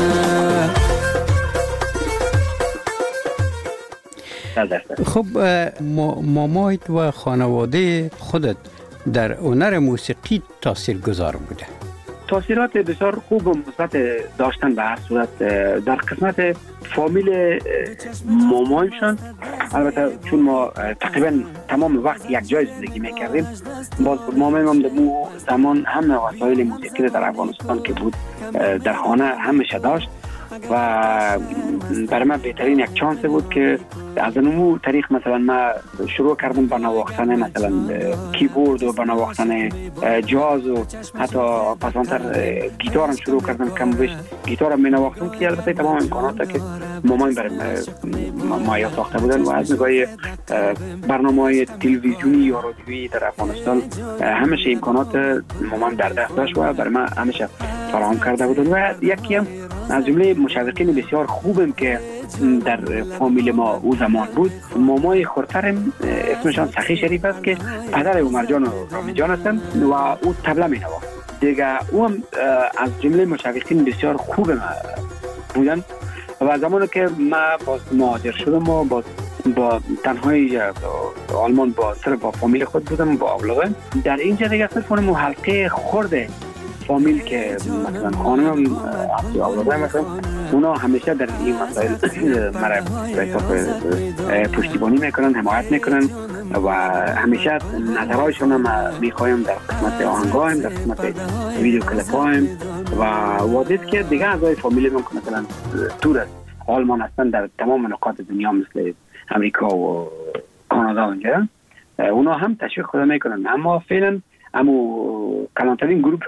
خب مامایت و خانواده خودت در هنر موسیقی تاثیر گذار بوده؟ تاثیرات بسیار خوب و مثبت داشتن. به هر صورت در قسمت فامیل مامایشان، البته چون ما تقریبا تمام وقت یک جای زندگی میکردیم، باز مامایم هم در مو زمان همه وسایل موسیقی در افغانستان که بود در خانه همیشه داشت و برای من بهترین یک چانس بود که از اونمو طریق مثلا ما شروع کردم با نواختن مثلا کیبورد و با نواختن جاز و حتی پسانتر گیتارم شروع کردم. کم بیش گیتارم می نواختم که البته تمام امکانات که مامان برای ما ساخته بودن و از نگاه برنامه‌های تلویزیونی یا رادیویی در افغانستان همیشه امکانات مامان در دست داشت و برای من همیشه فراهم کرده بودن. و یکی هم از جمله مشوقین بسیار خوبم که در فامیل ما او زمان بود، مامای خورترم اسمشان سخی شریف است که پدر عمر جان و رامی جان هستن و او طبله می نواخت دیگه. او هم از جمله مشوقین بسیار خوب ما بودن و زمانی که ما باز مهاجر شدم و باز با تنهایی آلمان با سر با فامیل خود بودم با اولادم، در اینجا دیگه صرف اون حلقه خورده فامیل که مثلا خانم اولادم مثلا اونا همیشه در این مسائل مرا پشتیبانی میکنن، حمایت میکنن و همیشه نظرهایشون هم میخوایم در قسمت آهنگایم، در قسمت ویدیو کلیپایم و واضح که دیگه اعضای فامیل من که مثلا دور از آلمان هستن در تمام نقاط دنیا مثل امریکا و کانادا اونجا، اونا هم تشویق خود میکنن. اما فعلا امو کلانترین گروپ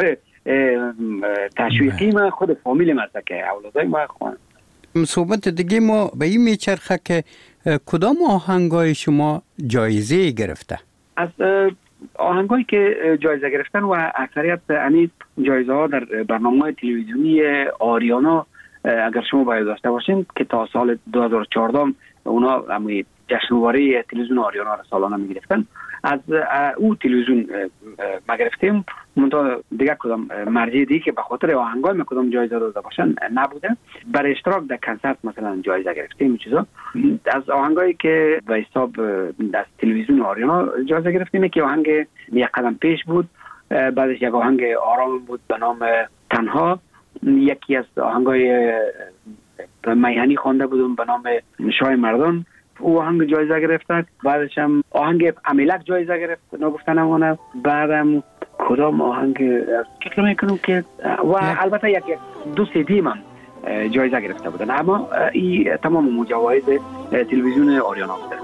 تشویقی ما خود فامیل ما است که اولادای ما خوان. صحبت دیگه ما به این میچرخه که کدام آهنگای شما جایزه گرفته؟ از آهنگایی که جایزه گرفتن و اکثریت یعنی جایزه ها در برنامه تلویزیونی آریانا اگر شما باید داشته باشین که تا سال دو هزار و چهارده اونا همون جشنواره تلویزیون آریانا را سالانه میگرفتن. از او تلویزیون ما گرفتیم. منتها دیگه کدام مرجع دیگه که به خاطر آهنگای ما کدام جایزه داده باشن نبوده. برای اشتراک در کنسرت مثلا جایزه گرفتیم چیزا. از آهنگایی که به حساب از تلویزیون آریانا جایزه گرفتیم که آهنگ یک قدم پیش بود، بعدش یک آهنگ آرام بود به نام تنها، یکی از آهنگای میهنی خوانده بودم به نام شاه مردان، او آهنگ جایزه گرفت. بعدش هم آهنگ امیلک جایزه گرفت نگفتن نمونه. بعدم کدام آهنگ فکر میکنم که و البته یک دو سیدی من جایزه گرفته بودن، اما این تمام مجوایز تلویزیون آریانا بوده.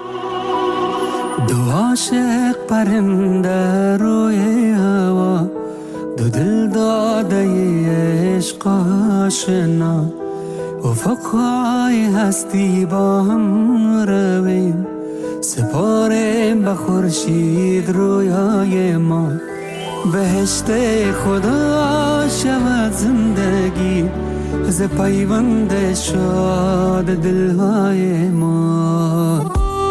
دو عاشق پرنده روی هوا، دو دل داده عشق آشنا، افقهای هستی با هم رویم، سپاریم به خورشید رویای ما. بهشت خدا شود زندگی ز پیوند شاد دلهای ما.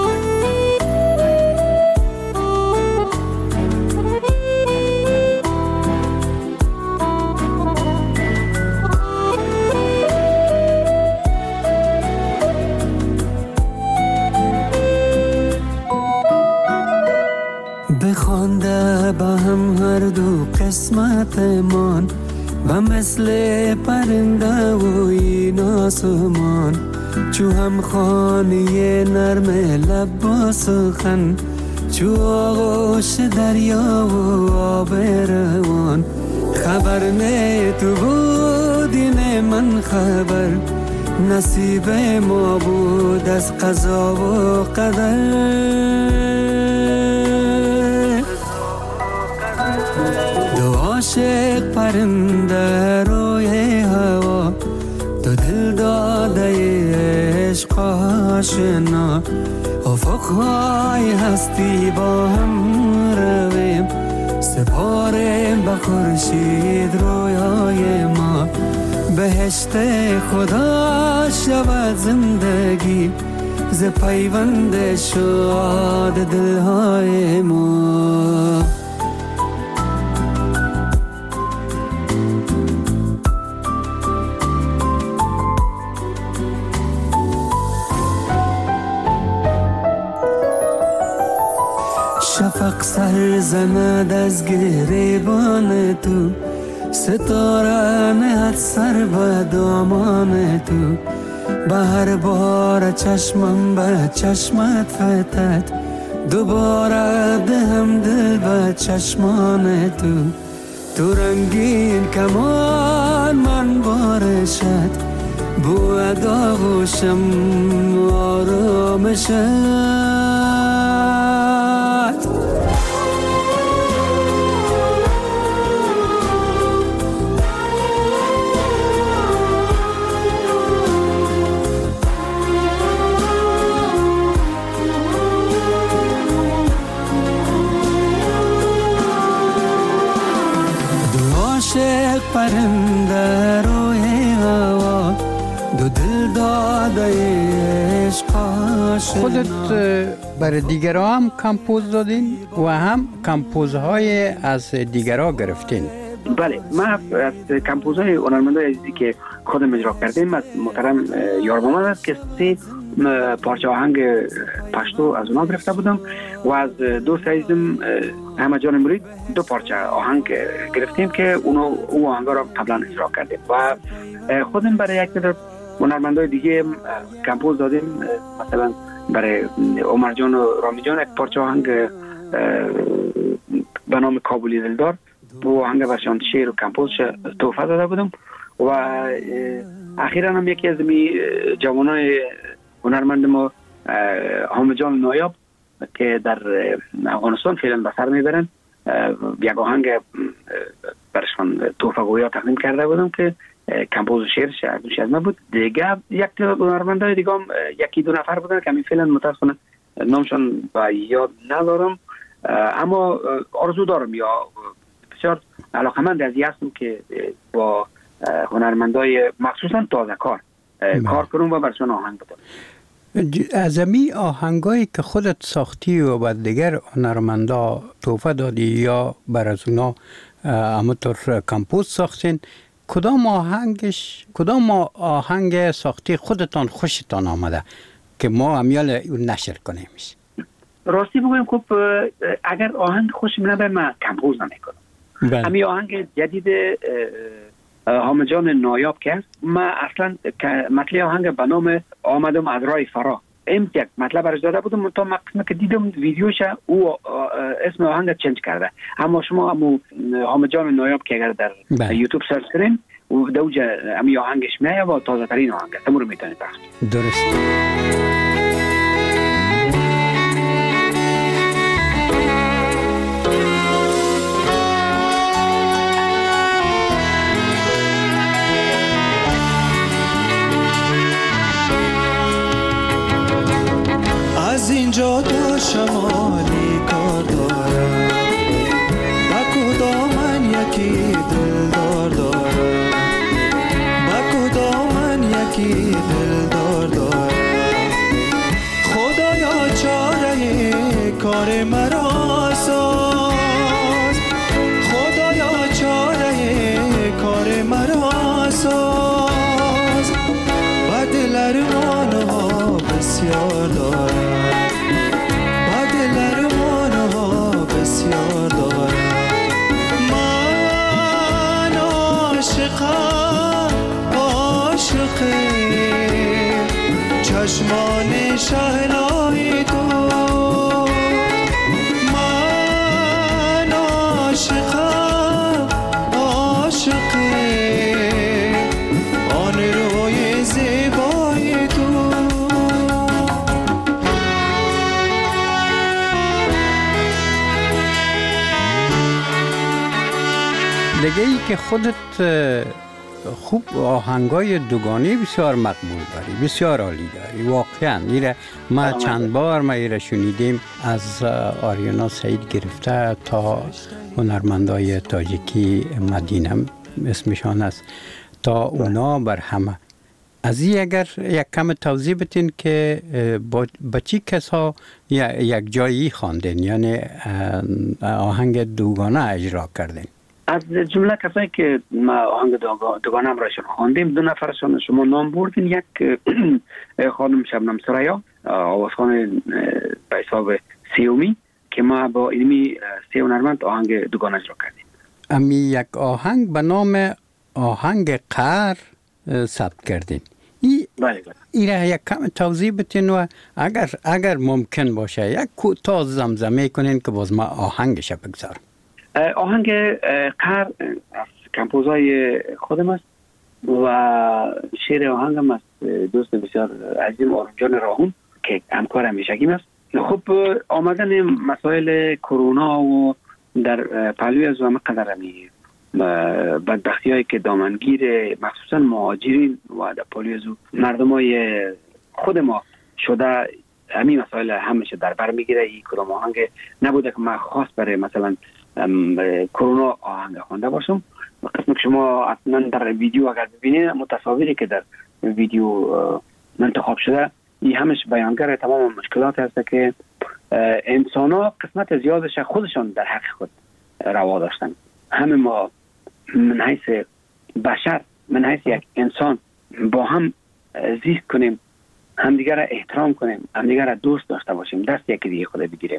بخوانده با هم هر دو قسمت من، و مثل پرنده و این آسمان، چو هم خانه نرم لب با سخن، چو آغوش دریا و آب روان. خبر نه تو بودی نه من خبر، نصیب ما بود از قضا و قدر. عاشق پرنده روی هوا، دو دل داده عشق آشنا، افقهای هستی با هم رویم، سپاریم به خورشید رویای ما. بهشت خدا شود زندگی ز پیوند شاد دلهای ما. شفق سر زند از گریبان تو، ستاره نهد سر به دامان تو. به هر بار چشمم به چشمت فتد، دوباره دهم دل به چشمان تو. تو رنگین کمان من بارشت، بو داغوشم آرامشت. پرنده روی هوا، دو دل داده عشق آشنا. خودت برای دیگرها هم کمپوز دادین و هم کمپوزهای از دیگرها گرفتین؟ بله، من از کمپوزهای هنرمندای عزیزی که خودم اجرا کردیم از محترم یار محمد است که سه پارچه آهنگ پشتو از اونا گرفته بودم و از دوست عزیزم احمد جان مرید دو پارچه آهنگ گرفتیم که اونو او آهنگا را قبلا اجرا کردیم و خودم برای یک مقدار هنرمندای دیگه کمپوز دادیم. مثلا برای عمر جان و رامی جان یک پارچه آهنگ به نام کابلی دلدار، بو آهنگ برشان شعر و کمپوزش تحفه داده بودم و اخیراً هم یکی از می جوانای هنرمند ما حامد جان نایاب که در افغانستان فعلا به سر میبرن یک آهنگ برشان تحفه گویا تقدیم کرده بودم که کمپوز شعرش دوش از من بود. دیگه یک هنرمندای دیگه هم یکی دو نفر بودن که همین فعلا متاسفانه نامشان با یاد ندارم، اما آرزو دارم یا بسیار علاقمند از هستم که با هنرمندای مخصوصا تازه کار کار کنم و برشان آهنگ بدم. ازمی آهنگایی که خودت ساختی و بعد دیگر هنرمندا تحفه دادی یا بر از اونا همونطور کمپوز ساختین، کدام آهنگش کدام آهنگ ساختی خودتان خوشتان آمده که ما همیال اون نشر کنیمش؟ راستی بگویم خب اگر آهنگ خوشم نبه من کمپوز نمیکنم. همین آهنگ جدید حامد جان نایاب که هست، من اصلا مطلع آهنگ به نام آمدم از راه فرا این یک مطلب برش داده بودم، تا مقصمه که دیدم ویدیوش او اسم آهنگ چنج کرده. اما شما همون حامد جان نایاب که اگر در بله. یوتیوب سرچ کنین و دوجه همین آهنگش میایه و تازه ترین آهنگ تمور میتونید پخش. درست. از اینجا تا شمالی کار دارم، با کدام من یکی دلدار دارم، با کدام من یکی دلدار دارم. خدایا چاره کار مرا ساز، خدایا چاره کار مرا ساز. با دل ارمان‌ها بسیار دارم، چشمان شهلای تو. من عاشقم عاشق آن روی زیبای تو. دیگه ای که خودت خوب آهنگای دوگانه بسیار مقبول داری، بسیار عالی داری واقعا. ایره ما چند بار ما ایره شنیدیم از آریانا سعید گرفته تا هنرمندای تاجیکی مدینه اسمشان است تا اونا بر همه. از این اگر یک کم توضیح بتین که با چی کس ها یک جایی خواندین، یعنی آهنگ دوگانه اجرا کردین؟ از جمله کسایی که ما آهنگ دوگانه هم راشون خواندیم، دو نفرشون شما نام بردین. یک خانم شبنم سریا آوازخوان به حساب سیومی که ما با اینمی سی هنرمند آهنگ دوگانه اجرا کردیم. امی یک آهنگ به نام آهنگ قهر ثبت کردین. ای بله بله. ایره یک کم توضیح بتین و اگر اگر ممکن باشه یک کوتاه زمزمه کنین که باز ما آهنگش بگذارم. آهنگ قهر از کمپوزای خودم است و شعر آهنگم از دوست بسیار عزیزم آرام جان راهون که همکار همیشگیم است. خب آمدن مسائل کرونا و در پهلوی از همه قدر همی بدبختی هایی که دامنگیر مخصوصا مهاجرین و در پهلوی از مردم های خود ما شده، همین مسائل همیشه در بر میگیره. این کدام آهنگ نبوده که من خاص برای مثلا کرونا آهنگ خوانده باشم. قسم که شما اصلا در ویدیو اگر ببینید متصاوری که در ویدیو منتخب شده، این همش بیانگر تمام مشکلات هست که انسان ها قسمت زیادش خودشان در حق خود روا داشتن. همه ما من حیث بشر، من حیث یک انسان با هم زیست کنیم، همدیگر را احترام کنیم، همدیگر را دوست داشته باشیم، دست یکی دیگه خود بگیریم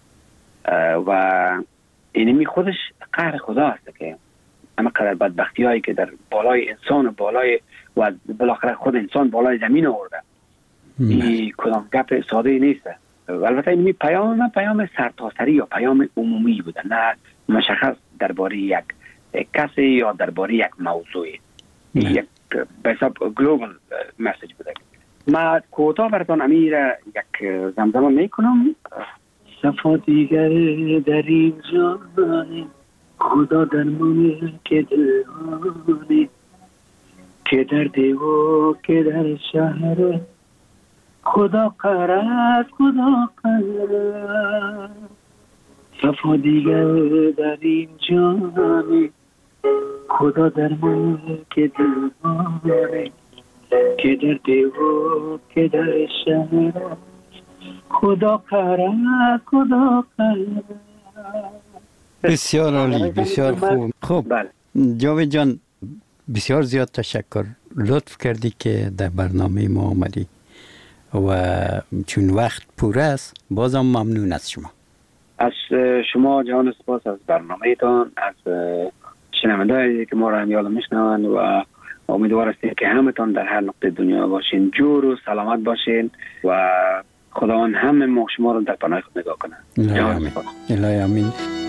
و اینمی خودش قهر خدا است که همه قدر بدبختی هایی که در بالای انسان و بالای و بالاخره خود انسان بالای زمین آورده. این کدام گپ ساده نیست. البته اینمی پیام نه پیام سرتاسری یا پیام عمومی بوده، نه مشخص درباره یک کسی یا درباره یک موضوعی. یک به حساب گلوبال مسیج بوده. ما کوتاه براتون امیر یک زمزمه میکنم. صفا دیگر در این جهان، خدا درمان که دلانه، که در دیو که در شهر، خدا قرد خدا قرد. صفا دیگر در این جهان، خدا درمان که دلانه، که در دیو که در شهر خدا قرار خدا قرار. بسیار عالی، بسیار خوب. خب بله. جاوید جان بسیار زیاد تشکر، لطف کردی که در برنامه ما آمدی و چون وقت پور است بازم ممنون از شما. از شما جهان سپاس از برنامه تان، از شنونده‌هایی که ما را همیال میشنوند و امیدوار هستیم که همتان در هر نقطه دنیا باشین، جور و سلامت باشین و خداوند همه ما شما رو در پناه خود نگاه کنه. الهی آمین. الهی آمین.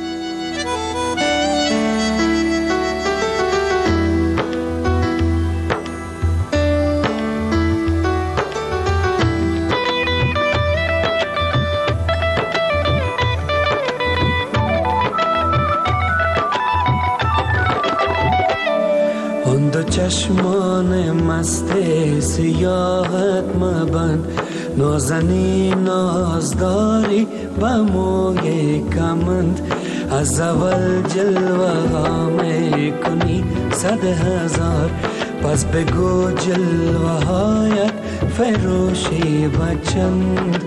دو چشمان مست سیاحت مبند، نازنین نازداری با موی کمند، از اول جلوه ها می کنی صد هزار، پس بگو جلوه هایت فروشی بچند.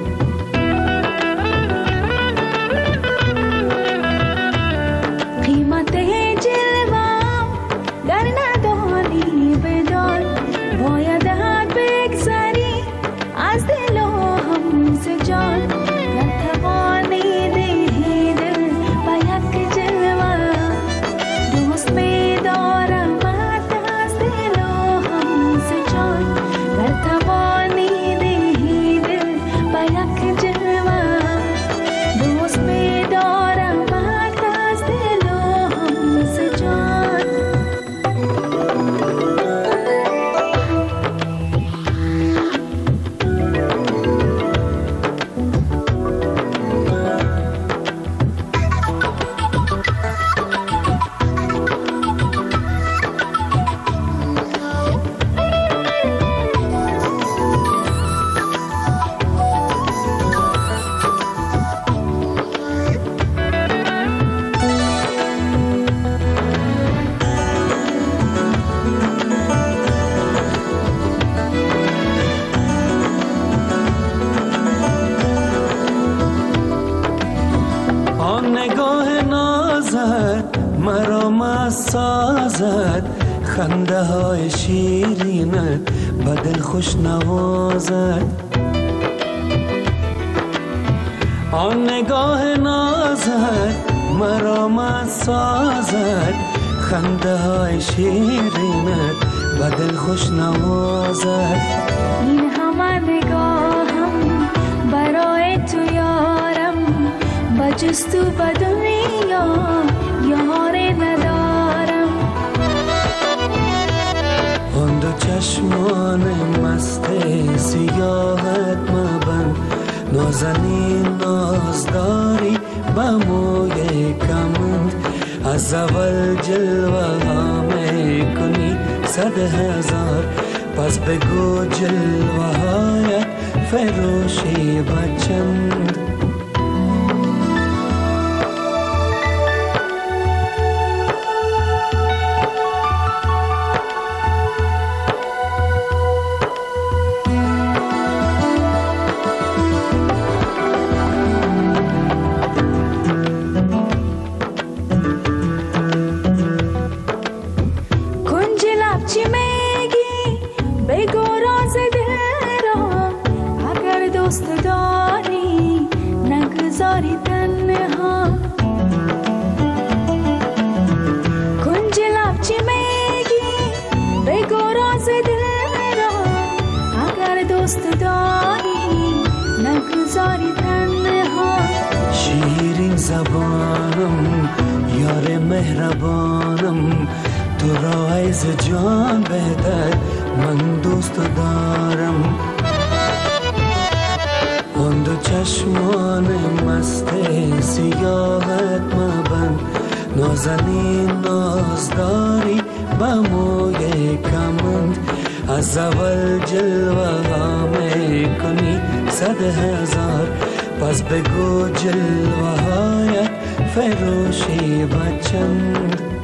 خنده های شیرینت بدل خوش نوازد، آن نگاه نازت مرا مست سازد، خنده های شیرینت بدل خوش نوازد. این همه نگاهم برای تو یارم، بجز تو به دنیا یاری ندارم. آن دو چشمان مست سیاحت مبند، نازنین نازداری با موی کمند، از اول جلوه ها می کنی صد هزار، پس بگو جلوه هایت فروشی بچند. شیرین زبانم یار مهربانم، تو را از جان بهتر من دوست دارم. آن دو چشمان مست سیاحت مبند، نازنین نازداری با موی کمند، از اول جلوه ها می کنی صد هزار، پس بگو جلوه هایت فروشی بچند.